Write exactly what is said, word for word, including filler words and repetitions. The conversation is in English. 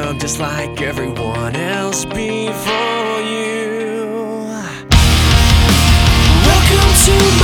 world just like everyone else before you. Welcome to